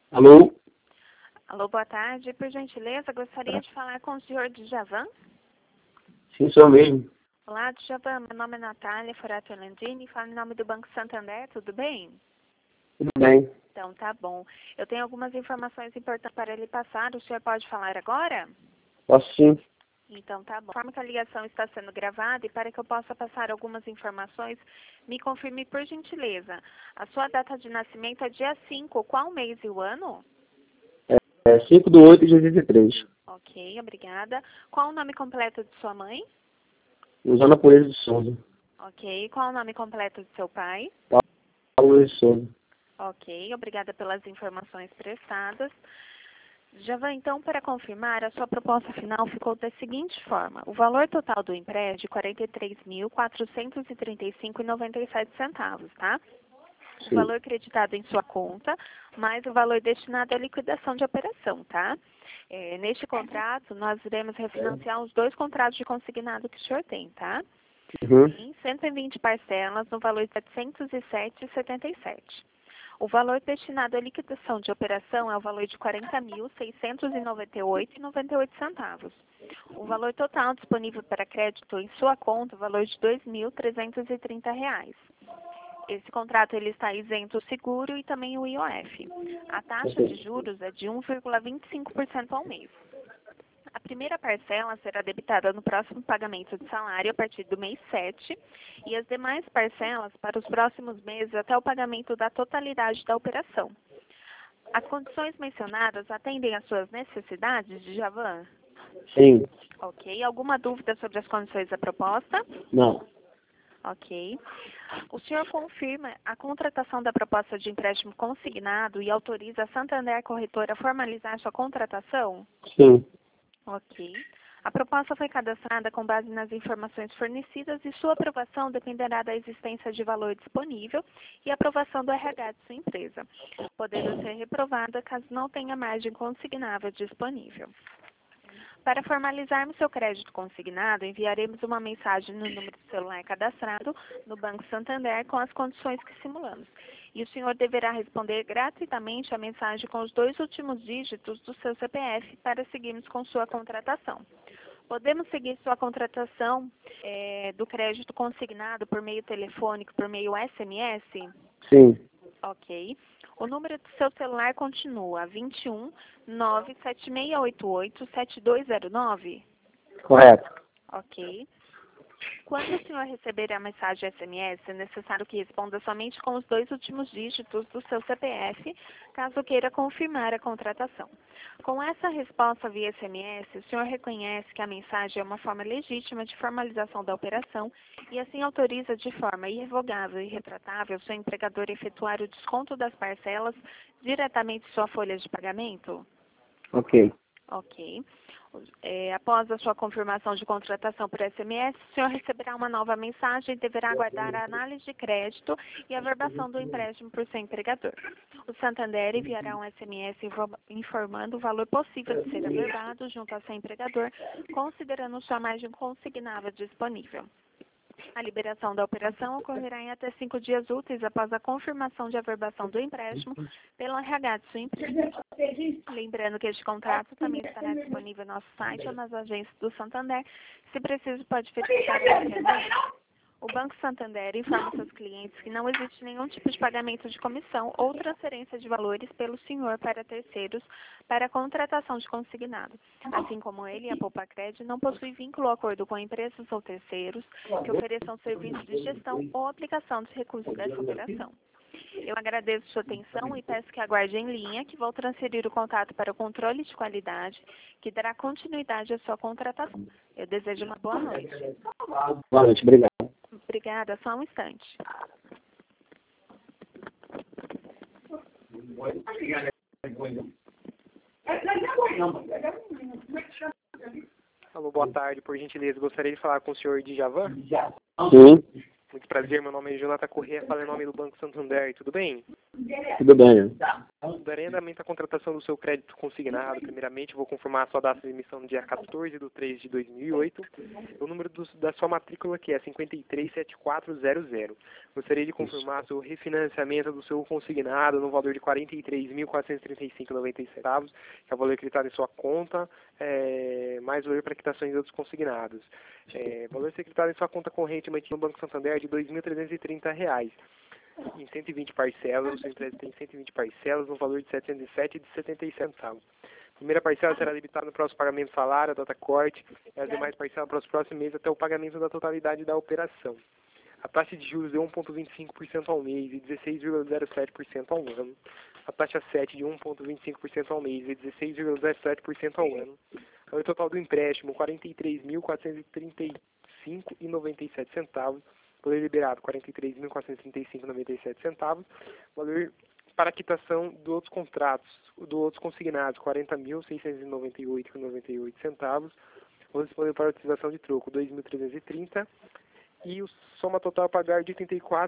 Alô? Alô, boa tarde. Por gentileza, gostaria de falar com o senhor Djavan. Sim, sou eu mesmo. Olá, Djavan. Meu nome é Natália Forato Landini. Falo em nome do Banco Santander. Tudo bem? Tudo bem. Então, tá bom. Eu tenho algumas informações importantes para lhe passar. O senhor pode falar agora? Posso sim. Então, tá bom. Conforme que a ligação está sendo gravada e para que eu possa passar algumas informações, me confirme, por gentileza. A sua data de nascimento é dia 5. Qual mês e o ano? É 5/8/83. Ok, obrigada. Qual o nome completo de sua mãe? Usando a Pureza de Souza. Ok. Qual o nome completo de seu pai? Paulo de Souza. Ok, obrigada pelas informações prestadas. Javan, então, para confirmar, a sua proposta final ficou da seguinte forma. O valor total do empréstimo é de R$ 43.435,97, tá? O Sim. valor creditado em sua conta, mais o valor destinado à liquidação de operação, tá? Neste contrato, nós iremos refinanciar os 2 contratos de consignado que o senhor tem, tá? Uhum. Em 120 parcelas, no valor de R$ 707,77. O valor destinado à liquidação de operação é o valor de R$ 40.698,98. O valor total disponível para crédito em sua conta é o valor de R$ 2.330. Esse contrato ele está isento o seguro e também o IOF. A taxa de juros é de 1,25% ao mês. A primeira parcela será debitada no próximo pagamento de salário a partir do mês 7 e as demais parcelas para os próximos meses até o pagamento da totalidade da operação. As condições mencionadas atendem às suas necessidades, Djavan? Sim. Ok. Alguma dúvida sobre as condições da proposta? Não. Ok. O senhor confirma a contratação da proposta de empréstimo consignado e autoriza a Santander Corretora a formalizar sua contratação? Sim. Ok. A proposta foi cadastrada com base nas informações fornecidas e sua aprovação dependerá da existência de valor disponível e aprovação do RH de sua empresa, podendo ser reprovada caso não tenha margem consignável disponível. Para formalizarmos seu crédito consignado, enviaremos uma mensagem no número de celular cadastrado no Banco Santander com as condições que simulamos. E o senhor deverá responder gratuitamente a mensagem com os 2 últimos dígitos do seu CPF para seguirmos com sua contratação. Podemos seguir sua contratação do crédito consignado por meio telefônico, por meio SMS? Sim. Ok. O número do seu celular continua 21 97688 7209? Correto. Ok. Quando o senhor receber a mensagem SMS, é necessário que responda somente com os 2 últimos dígitos do seu CPF, caso queira confirmar a contratação. Com essa resposta via SMS, o senhor reconhece que a mensagem é uma forma legítima de formalização da operação e assim autoriza de forma irrevogável e retratável seu empregador a efetuar o desconto das parcelas diretamente em sua folha de pagamento? Ok. Ok. Após a sua confirmação de contratação por SMS, o senhor receberá uma nova mensagem e deverá aguardar a análise de crédito e a verbação do empréstimo por seu empregador. O Santander enviará um SMS informando o valor possível de ser averbado junto ao seu empregador, considerando sua margem consignável disponível. A liberação da operação ocorrerá em até 5 dias úteis após a confirmação de averbação do empréstimo pelo RH de sua empresa. Lembrando que este contrato também estará disponível no nosso site ou nas agências do Santander. Se preciso, pode verificar a qualquer momento. O Banco Santander informa seus clientes que não existe nenhum tipo de pagamento de comissão ou transferência de valores pelo senhor para terceiros para a contratação de consignado. Assim como ele, a Poupa Cred não possui vínculo ou acordo com empresas ou terceiros que ofereçam serviços de gestão ou aplicação dos recursos dessa operação. Eu agradeço sua atenção e peço que aguarde em linha, que vou transferir o contato para o controle de qualidade, que dará continuidade à sua contratação. Eu desejo uma boa noite. Boa noite, obrigado. Obrigada, só um instante. Alô, boa tarde, por gentileza. Gostaria de falar com o senhor Djavan? Sim. Muito prazer, meu nome é Jonathan Corrêa, falo em nome do Banco Santander, tudo bem? Tudo bem. Darei andamento à contratação do seu crédito consignado. Primeiramente, vou confirmar a sua data de emissão no dia 14/3/2008. O número da sua matrícula, que é 537400. Gostaria de confirmar seu refinanciamento do seu consignado no valor de R$ 43.435,97, que é o valor acreditado em sua conta, mais valor para quitações de outros consignados. Valor acreditado em sua conta corrente mantido no Banco Santander é de R$ 2.330. Em 120 parcelas, o seu empréstimo tem 120 parcelas, no valor de R$ 707,77. Primeira parcela será debitada no próximo pagamento do salário, a data corte, e as demais parcelas para os próximos meses até o pagamento da totalidade da operação. A taxa de juros de 1,25% ao mês e 16,07% ao ano. A taxa 7 de 1,25% ao mês e 16,07% ao ano. O total do empréstimo, R$ 43.435,97. Valor liberado, R$ 43.435,97. Valor para quitação dos outros contratos, dos outros consignados, R$ 40.698,98. Valor disponível para utilização de troco, R$ 2.330. E o soma total a pagar de R$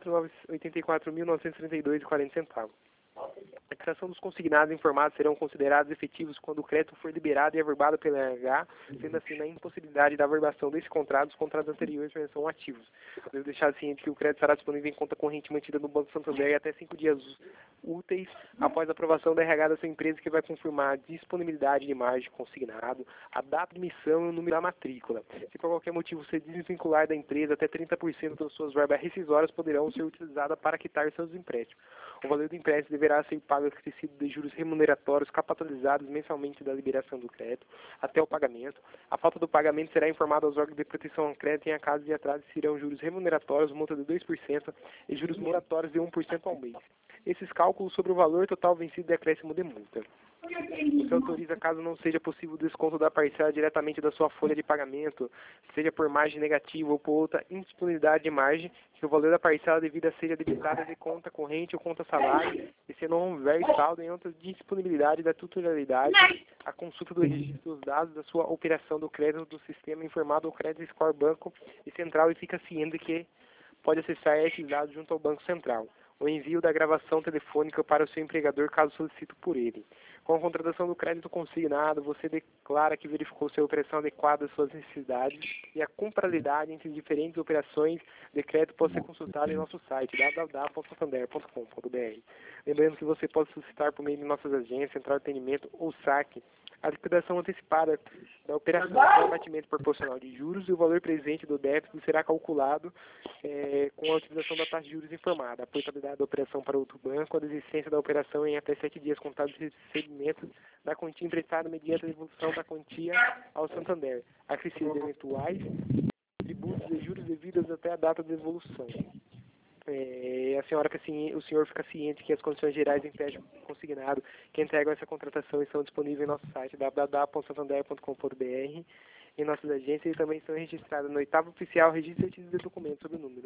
84.932,40. A quitação dos consignados informados serão considerados efetivos quando o crédito for liberado e averbado pela RH, sendo assim na impossibilidade da averbação desse contrato, os contratos anteriores são ativos. Devo deixar ciente que o crédito será disponível em conta corrente mantida no Banco Santander até 5 dias úteis após a aprovação da RH da sua empresa, que vai confirmar a disponibilidade de margem consignado, a data de emissão e o número da matrícula. Se por qualquer motivo você desvincular da empresa, até 30% das suas verbas rescisórias poderão ser utilizadas para quitar seus empréstimos. O valor do empréstimo deverá ser pago acrescido de juros remuneratórios capitalizados mensalmente da liberação do crédito até o pagamento. A falta do pagamento será informada aos órgãos de proteção ao crédito e, em caso de atraso, serão juros remuneratórios, multa de 2% e juros moratórios de 1% ao mês. Esses cálculos sobre o valor total vencido de acréscimo de multa. Você autoriza, caso não seja possível o desconto da parcela diretamente da sua folha de pagamento, seja por margem negativa ou por outra indisponibilidade de margem, que o valor da parcela devida seja debitada de conta corrente ou conta salário, e se não houver saldo em outra disponibilidade da titularidade, a consulta do registro dos dados da sua operação do crédito do sistema informado ao Credit Score Banco e Central, e fica ciente que pode acessar esses dados junto ao Banco Central. O envio da gravação telefônica para o seu empregador, caso solicite por ele. Com a contratação do crédito consignado, você declara que verificou se a operação adequada às suas necessidades, e a comparabilidade entre diferentes operações de crédito pode ser consultada em nosso site www.santander.com.br. Lembrando que você pode solicitar por meio de nossas agências, central de atendimento ou saque a liquidação antecipada da operação com abatimento proporcional de juros, e o valor presente do débito será calculado com a utilização da taxa de juros informada, a aplicabilidade da operação para outro banco, a desistência da operação em até 7 dias contados de recebimento da quantia emprestada mediante a devolução da quantia ao Santander, acrescidos de eventuais tributos e juros devidos até a data de devolução. O senhor fica ciente que as condições gerais do empréstimo consignado que entregam essa contratação estão disponíveis em nosso site www.santander.com.br, em nossas agências, e também estão registradas no 8º oficial registro de de documentos sob o número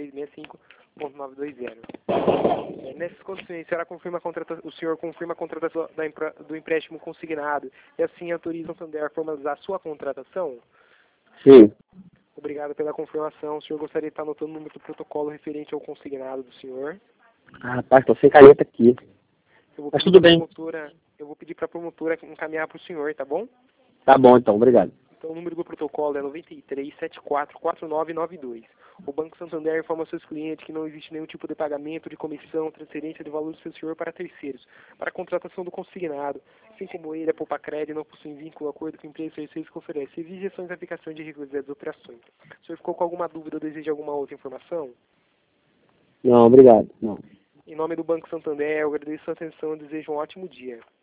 1.365.920. Nessas condições, o senhor confirma a contratação do empréstimo consignado e assim autoriza o Santander a formalizar a sua contratação? Sim. Obrigado pela confirmação. O senhor gostaria de estar anotando o número do protocolo referente ao consignado do senhor? Ah, rapaz, tô sem caneta aqui. Mas tudo bem. Eu vou pedir para a promotora encaminhar para o senhor, tá bom? Tá bom, então. Obrigado. Então, o número do protocolo é 93744992. O Banco Santander informa aos seus clientes que não existe nenhum tipo de pagamento, de comissão, transferência de valor do seu senhor para terceiros, para a contratação do consignado. Assim como ele, a Poupa Crédito não possui vínculo, acordo com empresas e terceiros que oferecem exige de aplicação de regularidade das operações. O senhor ficou com alguma dúvida ou deseja alguma outra informação? Não, obrigado. Não. Em nome do Banco Santander, eu agradeço a sua atenção e desejo um ótimo dia.